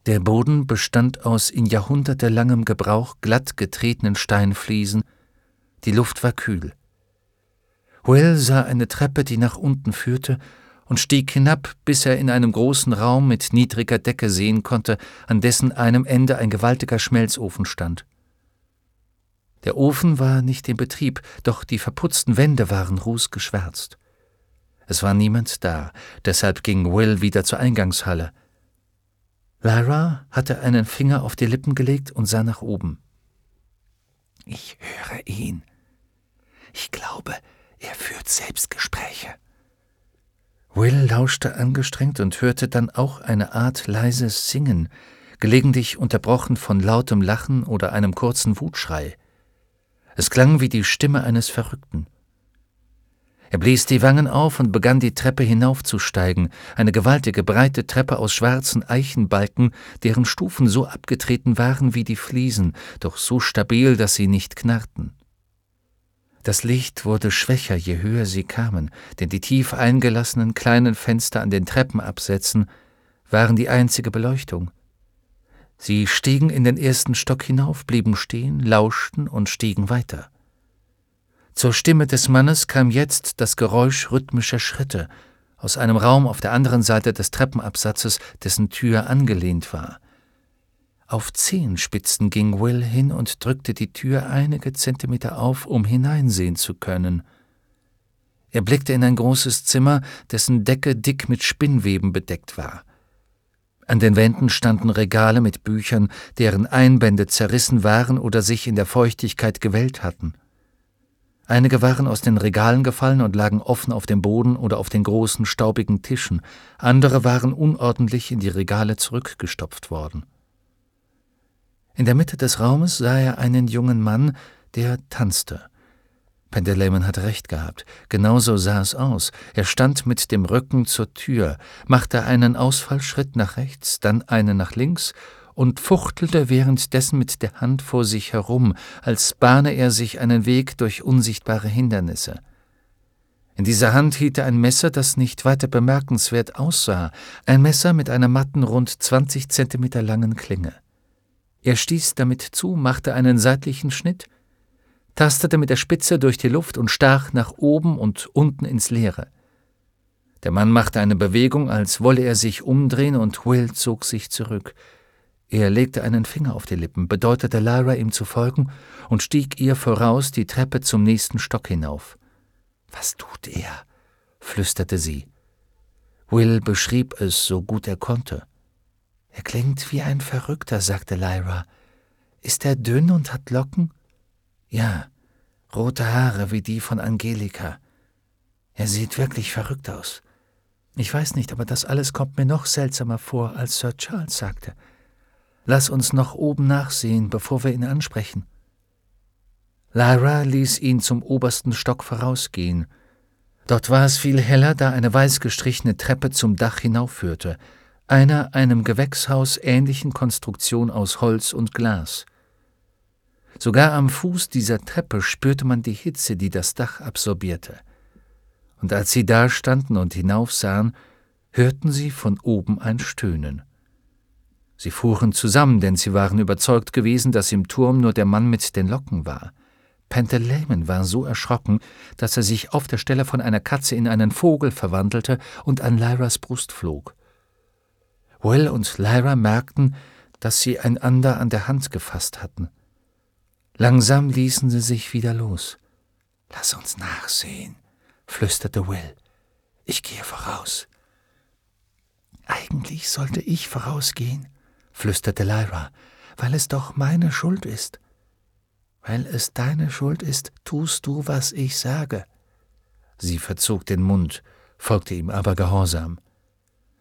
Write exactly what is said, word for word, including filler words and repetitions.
Der Boden bestand aus in jahrhundertelangem Gebrauch glatt getretenen Steinfliesen, die Luft war kühl. Will sah eine Treppe, die nach unten führte, und stieg hinab, bis er in einem großen Raum mit niedriger Decke sehen konnte, an dessen einem Ende ein gewaltiger Schmelzofen stand. Der Ofen war nicht in Betrieb, doch die verputzten Wände waren rußgeschwärzt. Es war niemand da, deshalb ging Will wieder zur Eingangshalle. Lyra hatte einen Finger auf die Lippen gelegt und sah nach oben. »Ich höre ihn. Ich glaube, er führt Selbstgespräche.« Will lauschte angestrengt und hörte dann auch eine Art leises Singen, gelegentlich unterbrochen von lautem Lachen oder einem kurzen Wutschrei. Es klang wie die Stimme eines Verrückten. Er blies die Wangen auf und begann die Treppe hinaufzusteigen, eine gewaltige, breite Treppe aus schwarzen Eichenbalken, deren Stufen so abgetreten waren wie die Fliesen, doch so stabil, dass sie nicht knarrten. Das Licht wurde schwächer, je höher sie kamen, denn die tief eingelassenen kleinen Fenster an den Treppenabsätzen waren die einzige Beleuchtung. Sie stiegen in den ersten Stock hinauf, blieben stehen, lauschten und stiegen weiter. Zur Stimme des Mannes kam jetzt das Geräusch rhythmischer Schritte aus einem Raum auf der anderen Seite des Treppenabsatzes, dessen Tür angelehnt war. Auf Zehenspitzen ging Will hin und drückte die Tür einige Zentimeter auf, um hineinsehen zu können. Er blickte in ein großes Zimmer, dessen Decke dick mit Spinnweben bedeckt war. An den Wänden standen Regale mit Büchern, deren Einbände zerrissen waren oder sich in der Feuchtigkeit gewellt hatten. Einige waren aus den Regalen gefallen und lagen offen auf dem Boden oder auf den großen, staubigen Tischen, andere waren unordentlich in die Regale zurückgestopft worden. In der Mitte des Raumes sah er einen jungen Mann, der tanzte. Pendeleyman hatte recht gehabt, genauso sah es aus. Er stand mit dem Rücken zur Tür, machte einen Ausfallschritt nach rechts, dann einen nach links und fuchtelte währenddessen mit der Hand vor sich herum, als bahne er sich einen Weg durch unsichtbare Hindernisse. In dieser Hand hielt er ein Messer, das nicht weiter bemerkenswert aussah, ein Messer mit einer matten, rund zwanzig Zentimeter langen Klinge. Er stieß damit zu, machte einen seitlichen Schnitt, tastete mit der Spitze durch die Luft und stach nach oben und unten ins Leere. Der Mann machte eine Bewegung, als wolle er sich umdrehen, und Will zog sich zurück. Er legte einen Finger auf die Lippen, bedeutete Lyra, ihm zu folgen, und stieg ihr voraus die Treppe zum nächsten Stock hinauf. »Was tut er?« flüsterte sie. Will beschrieb es, so gut er konnte. »Er klingt wie ein Verrückter«, sagte Lyra. »Ist er dünn und hat Locken?« »Ja, rote Haare wie die von Angelika. Er sieht wirklich verrückt aus. Ich weiß nicht, aber das alles kommt mir noch seltsamer vor, als Sir Charles sagte. Lass uns noch oben nachsehen, bevor wir ihn ansprechen.« Lyra ließ ihn zum obersten Stock vorausgehen. Dort war es viel heller, da eine weiß gestrichene Treppe zum Dach hinaufführte, einer einem Gewächshaus ähnlichen Konstruktion aus Holz und Glas. Sogar am Fuß dieser Treppe spürte man die Hitze, die das Dach absorbierte. Und als sie dastanden und hinaufsahen, hörten sie von oben ein Stöhnen. Sie fuhren zusammen, denn sie waren überzeugt gewesen, dass im Turm nur der Mann mit den Locken war. Pendeleyman war so erschrocken, dass er sich auf der Stelle von einer Katze in einen Vogel verwandelte und an Lyras Brust flog. Will und Lyra merkten, dass sie einander an der Hand gefasst hatten. Langsam ließen sie sich wieder los. »Lass uns nachsehen«, flüsterte Will. »Ich gehe voraus.« »Eigentlich sollte ich vorausgehen«, flüsterte Lyra, »weil es doch meine Schuld ist.« »Weil es deine Schuld ist, tust du, was ich sage.« Sie verzog den Mund, folgte ihm aber gehorsam.